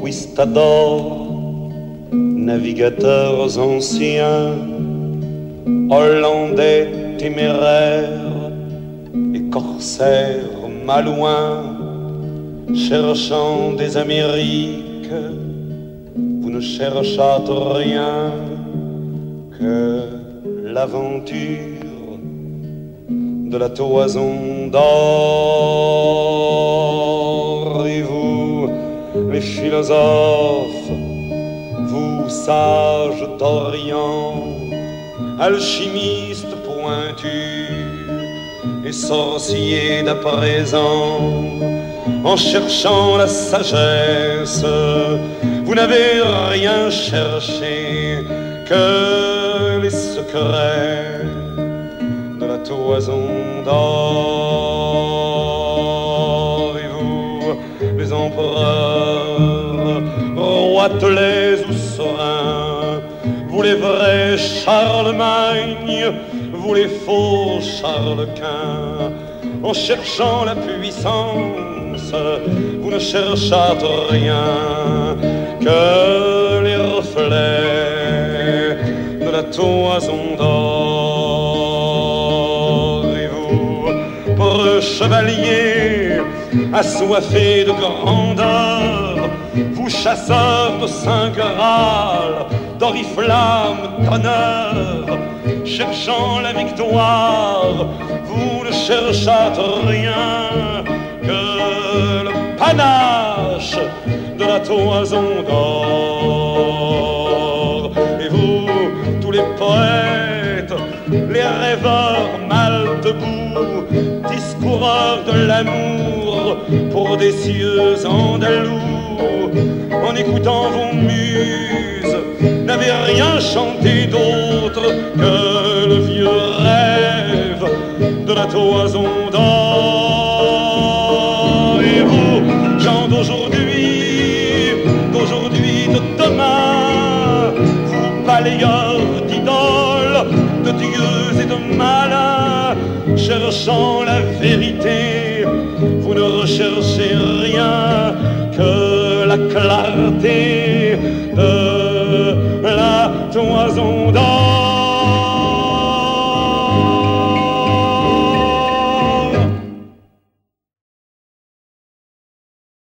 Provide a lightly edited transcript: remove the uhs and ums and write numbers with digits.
conquistadors, navigateurs anciens, Hollandais téméraires et corsaires malouins, cherchant des Amériques, vous ne cherchâtes rien que l'aventure de la toison d'or. Et vous, les philosophes, vous sages d'Orient, alchimistes pointus et sorciers d'à présent, en cherchant la sagesse, vous n'avez rien cherché que les secrets de la toison d'or. Et vous, les empereurs, roitelets ou sereins, vous les vrais Charlemagne, vous les faux Charles-Quint, en cherchant la puissance, vous ne cherchâtes rien que les reflets de la toison d'or. Et vous, preux chevaliers, assoiffés de grandeur, vous chasseurs de Saint Graal, d'oriflamme, d'honneur, cherchant la victoire, vous ne cherchâtes rien que le panache de la toison d'or. Et vous, tous les poètes, les rêveurs mal debout, discoureurs de l'amour pour des cieux andalous, en écoutant vos muses, n'avez rien chanté d'autre que le vieux rêve de la toison d'or. Et vous, gens d'aujourd'hui, de demain, vous balayeurs d'idoles, de dieux et de malins, cherchant la vérité, vous ne recherchez rien que la clarté de la toison d'or.